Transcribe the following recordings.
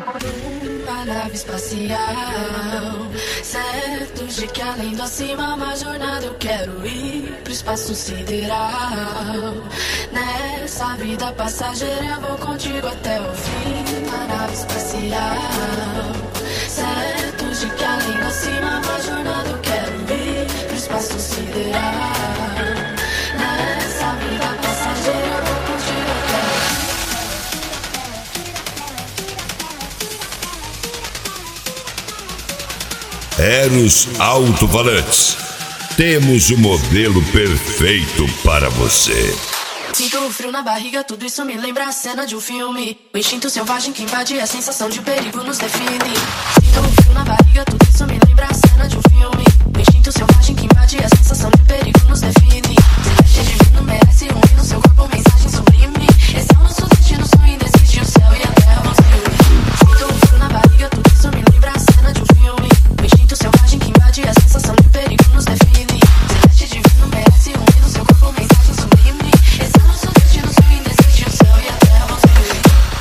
Uma nave espacial, certos de que além do acima, uma jornada eu quero ir pro espaço sideral. Nessa vida passageira eu vou contigo até o fim. Uma nave espacial, certos de que além do acima, uma jornada eu quero ir pro espaço sideral. Nessa vida passageira eu vou contigo até o fim. Eros Alto-Falantes. Temos o modelo perfeito para você. Sinto o frio na barriga, tudo isso me lembra a cena de um filme. O instinto selvagem que invade, a sensação de perigo nos define. Sinto o frio na barriga, tudo isso me lembra a cena de um filme. O instinto selvagem que invade, a sensação de perigo nos define. Celeste divino merece um hino, seu corpo mensagem sublime. Esse é o nosso destino, sonho indesiste, o céu e a terra vão se unir. Sinto o frio na barriga, tudo isso me lembra a cena de um filme. O instinto selvagem que invade, a sensação de perigo nos define. Celeste divino merece um hino, seu corpo mensagem sublime. Esse é o nosso destino, sonho indesiste, o céu e a terra vão se unir.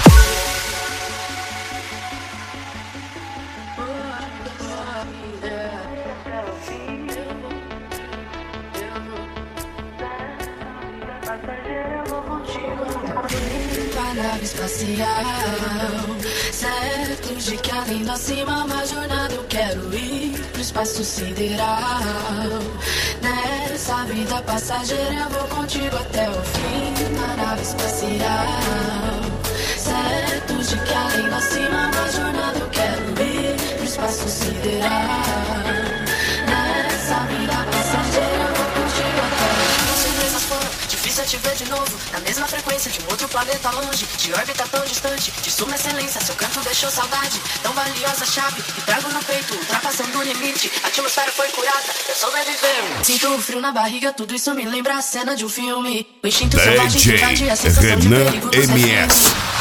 A nave espacial, certos de que além do acima, uma jornada eu quero ir pro espaço sideral. Nessa vida passageira eu vou contigo até o fim. A nave espacial, certos de que além do acima, uma jornada eu quero ir pro espaço sideral. Nessa vida passageira eu vou contigo até o fim. Surpresas foram, difícil é te ver de novo, na mesma frequência de um outro planeta longe, de órbita tão distante, de suma excelência, seu canto deixou saudade, tão valiosa chave, e trago no peito, ultrapassando o limite, a atmosfera foi curada, eu sobreviver. Sinto o frio na barriga, tudo isso me lembra a cena de um filme, o instinto selvagem que invade, a sensação de perigo nos Renan MS.